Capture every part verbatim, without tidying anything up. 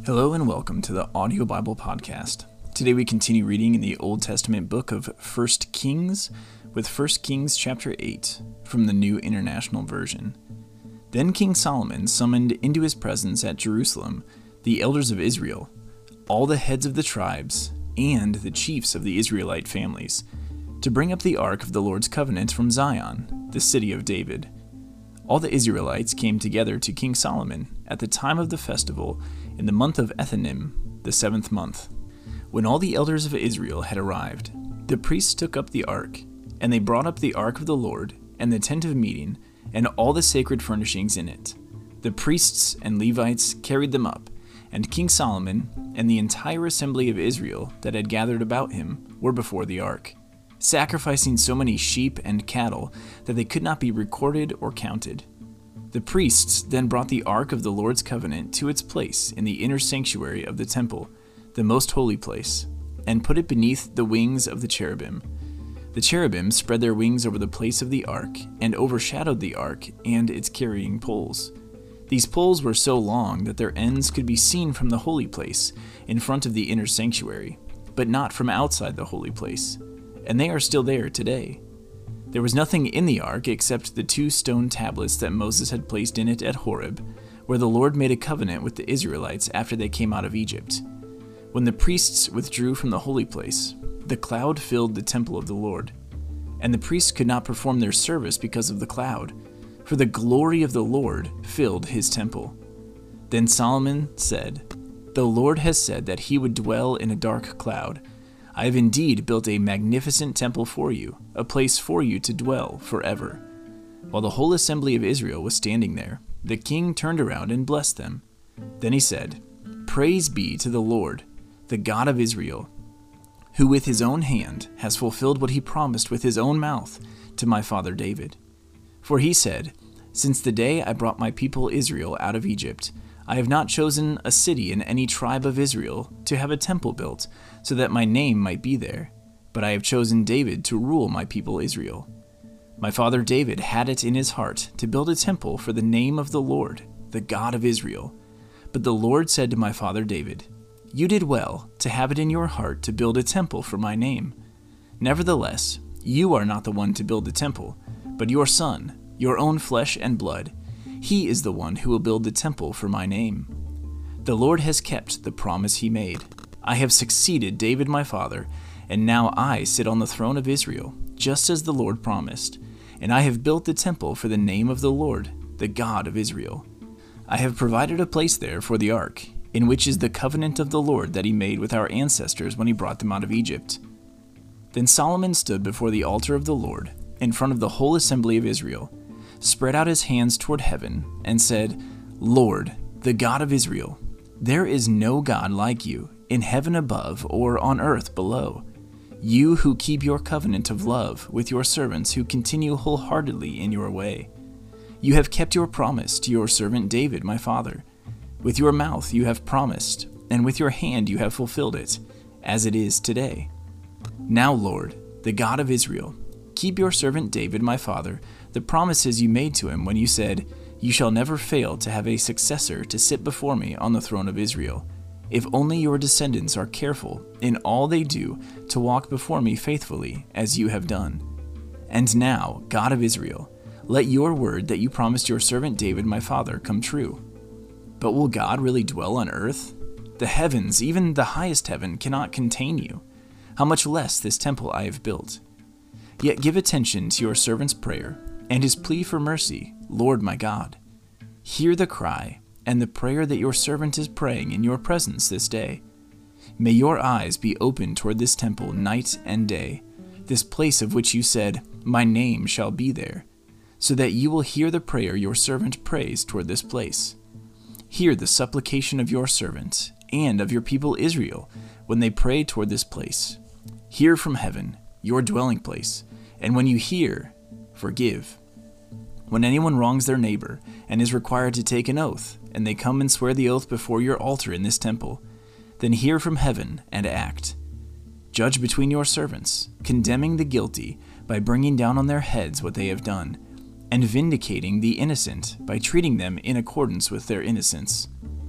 Hello and welcome to the Audio Bible Podcast. Today we continue reading in the Old Testament book of First Kings with First Kings chapter eight from the New International Version. Then King Solomon summoned into his presence at Jerusalem the elders of Israel, all the heads of the tribes, and the chiefs of the Israelite families, to bring up the ark of the Lord's covenant from Zion, the city of David. All the Israelites came together to King Solomon at the time of the festival in the month of Ethanim, the seventh month. When all the elders of Israel had arrived, the priests took up the ark, and they brought up the ark of the Lord, and the tent of meeting, and all the sacred furnishings in it. The priests and Levites carried them up, and King Solomon and the entire assembly of Israel that had gathered about him were before the ark, sacrificing so many sheep and cattle that they could not be recorded or counted. The priests then brought the ark of the Lord's covenant to its place in the inner sanctuary of the temple, the most holy place, and put it beneath the wings of the cherubim. The cherubim spread their wings over the place of the ark and overshadowed the ark and its carrying poles. These poles were so long that their ends could be seen from the holy place in front of the inner sanctuary, but not from outside the holy place, and they are still there today. There was nothing in the ark except the two stone tablets that Moses had placed in it at Horeb, where the Lord made a covenant with the Israelites after they came out of Egypt. When the priests withdrew from the holy place, the cloud filled the temple of the Lord, and the priests could not perform their service because of the cloud, for the glory of the Lord filled his temple. Then Solomon said, "The Lord has said that he would dwell in a dark cloud. I have indeed built a magnificent temple for you, a place for you to dwell forever." While the whole assembly of Israel was standing there, the king turned around and blessed them. Then he said, "Praise be to the Lord, the God of Israel, who with his own hand has fulfilled what he promised with his own mouth to my father David. For he said, 'Since the day I brought my people Israel out of Egypt, I have not chosen a city in any tribe of Israel to have a temple built so that my name might be there, but I have chosen David to rule my people Israel. My father David had it in his heart to build a temple for the name of the Lord, the God of Israel. But the Lord said to my father David, You did well to have it in your heart to build a temple for my name. Nevertheless, you are not the one to build the temple, but your son, your own flesh and blood. He is the one who will build the temple for my name. The Lord has kept the promise he made. I have succeeded David my father, and now I sit on the throne of Israel, just as the Lord promised, and I have built the temple for the name of the Lord, the God of Israel. I have provided a place there for the ark, in which is the covenant of the Lord that he made with our ancestors when he brought them out of Egypt." Then Solomon stood before the altar of the Lord, in front of the whole assembly of Israel, spread out his hands toward heaven, and said, "Lord, the God of Israel, there is no God like you, in heaven above or on earth below. You who keep your covenant of love with your servants who continue wholeheartedly in your way. You have kept your promise to your servant David my father. With your mouth you have promised, and with your hand you have fulfilled it, as it is today. Now, Lord, the God of Israel, keep your servant David my father the promises you made to him when you said, 'You shall never fail to have a successor to sit before me on the throne of Israel, if only your descendants are careful in all they do to walk before me faithfully as you have done. And now, God of Israel, let your word that you promised your servant David my father come true. But will God really dwell on earth? The heavens, even the highest heaven, cannot contain you. How much less this temple I have built? Yet give attention to your servant's prayer and his plea for mercy, Lord my God. Hear the cry and the prayer that your servant is praying in your presence this day. May your eyes be open toward this temple night and day, this place of which you said, My name shall be there, so that you will hear the prayer your servant prays toward this place. Hear the supplication of your servant and of your people Israel when they pray toward this place. Hear from heaven, your dwelling place, and when you hear, forgive. When anyone wrongs their neighbor and is required to take an oath, and they come and swear the oath before your altar in this temple, then hear from heaven and act. Judge between your servants, condemning the guilty by bringing down on their heads what they have done, and vindicating the innocent by treating them in accordance with their innocence.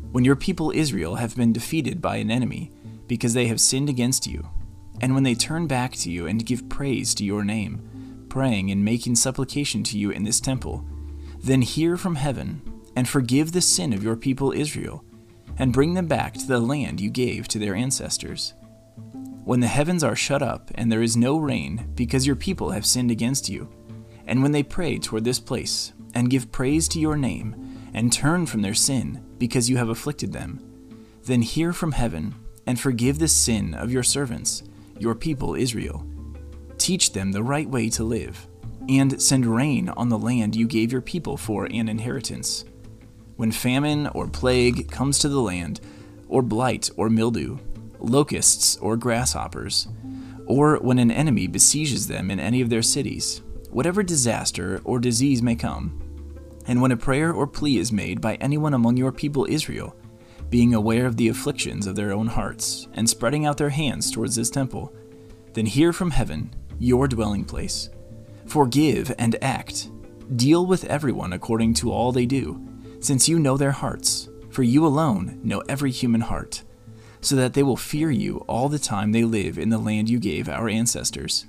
when your people Israel have been defeated by an enemy because they have sinned against you, and when they turn back to you and give praise to your name, praying and making supplication to you in this temple, then hear from heaven and forgive the sin of your people Israel, and bring them back to the land you gave to their ancestors. When the heavens are shut up and there is no rain because your people have sinned against you, and when they pray toward this place and give praise to your name and turn from their sin because you have afflicted them, then hear from heaven and forgive the sin of your servants, your people Israel. Teach them the right way to live, and send rain on the land you gave your people for an inheritance. When famine or plague comes to the land, or blight or mildew, locusts or grasshoppers, or when an enemy besieges them in any of their cities, whatever disaster or disease may come, and when a prayer or plea is made by anyone among your people Israel, being aware of the afflictions of their own hearts, and spreading out their hands towards this temple, then hear from heaven, your dwelling place. Forgive and act. Deal with everyone according to all they do, since you know their hearts, for you alone know every human heart, so that they will fear you all the time they live in the land you gave our ancestors.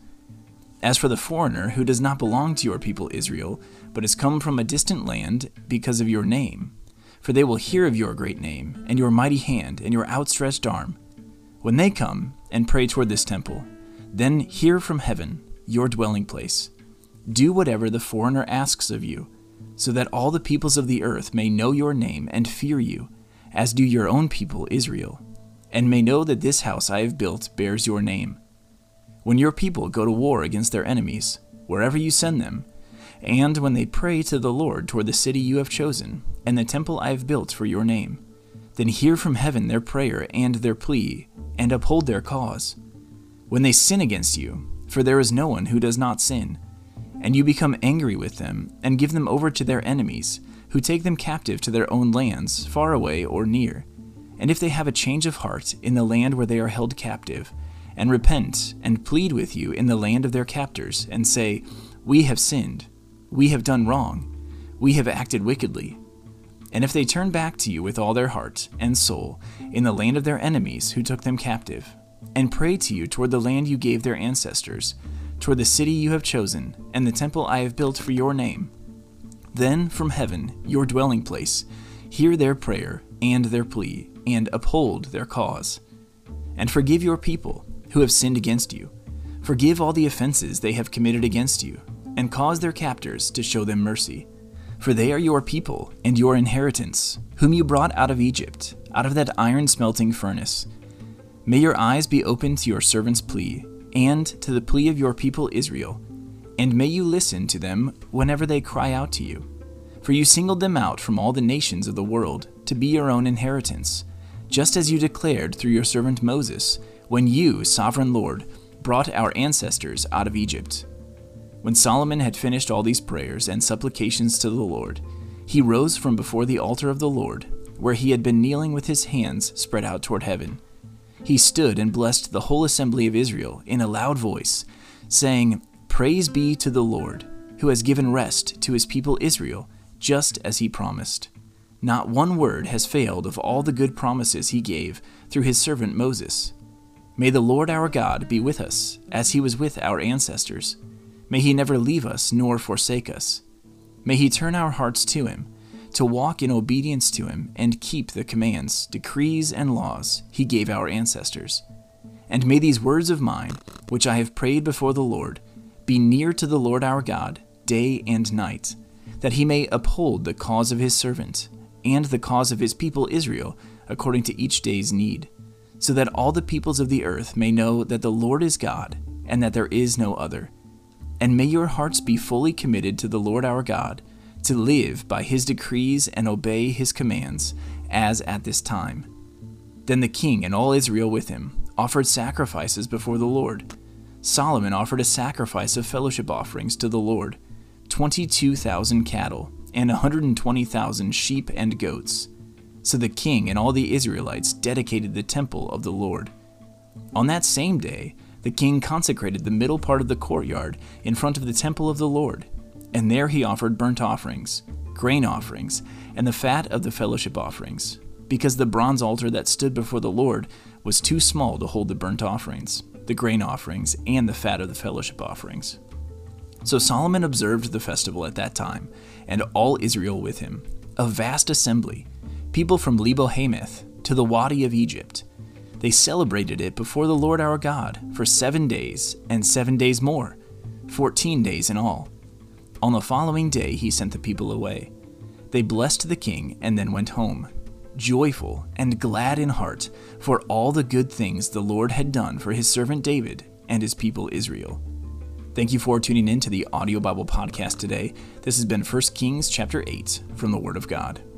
As for the foreigner who does not belong to your people Israel, but has come from a distant land because of your name, for they will hear of your great name, and your mighty hand, and your outstretched arm, when they come and pray toward this temple, then hear from heaven, your dwelling place. Do whatever the foreigner asks of you, so that all the peoples of the earth may know your name and fear you, as do your own people Israel, and may know that this house I have built bears your name. When your people go to war against their enemies, wherever you send them, and when they pray to the Lord toward the city you have chosen, and the temple I have built for your name, then hear from heaven their prayer and their plea, and uphold their cause. When they sin against you, for there is no one who does not sin, and you become angry with them, and give them over to their enemies, who take them captive to their own lands, far away or near, and if they have a change of heart in the land where they are held captive, and repent and plead with you in the land of their captors, and say, We have sinned, we have done wrong, we have acted wickedly. And if they turn back to you with all their heart and soul in the land of their enemies who took them captive, and pray to you toward the land you gave their ancestors, toward the city you have chosen, and the temple I have built for your name, then from heaven, your dwelling place, hear their prayer and their plea, and uphold their cause. And forgive your people who have sinned against you. Forgive all the offenses they have committed against you, and cause their captors to show them mercy. For they are your people and your inheritance, whom you brought out of Egypt, out of that iron-smelting furnace. May your eyes be open to your servant's plea, and to the plea of your people Israel, and may you listen to them whenever they cry out to you. For you singled them out from all the nations of the world to be your own inheritance, just as you declared through your servant Moses, when you, sovereign Lord, brought our ancestors out of Egypt. When Solomon had finished all these prayers and supplications to the Lord, he rose from before the altar of the Lord, where he had been kneeling with his hands spread out toward heaven. He stood and blessed the whole assembly of Israel in a loud voice, saying, Praise be to the Lord, who has given rest to his people Israel, just as he promised. Not one word has failed of all the good promises he gave through his servant Moses. May the Lord our God be with us, as he was with our ancestors. May he never leave us nor forsake us. May he turn our hearts to him, to walk in obedience to him and keep the commands, decrees, and laws he gave our ancestors. And may these words of mine, which I have prayed before the Lord, be near to the Lord our God, day and night, that he may uphold the cause of his servant, and the cause of his people Israel, according to each day's need, so that all the peoples of the earth may know that the Lord is God, and that there is no other. And may your hearts be fully committed to the Lord our God, to live by his decrees and obey his commands, as at this time. Then the king and all Israel with him offered sacrifices before the Lord. Solomon offered a sacrifice of fellowship offerings to the Lord, twenty-two thousand cattle, and one hundred twenty thousand sheep and goats. So the king and all the Israelites dedicated the temple of the Lord. On that same day, the king consecrated the middle part of the courtyard in front of the temple of the Lord, and there he offered burnt offerings, grain offerings, and the fat of the fellowship offerings. because the bronze altar that stood before the Lord was too small to hold the burnt offerings, the grain offerings, and the fat of the fellowship offerings. So Solomon observed the festival at that time, and all Israel with him, a vast assembly, people from Lebo Hamath to the Wadi of Egypt. They celebrated it before the Lord our God for seven days and seven days more, fourteen days in all. On the following day he sent the people away. They blessed the king and then went home, joyful and glad in heart for all the good things the Lord had done for his servant David and his people Israel. Thank you for tuning in to the Audio Bible Podcast today. This has been First Kings chapter eight from the Word of God.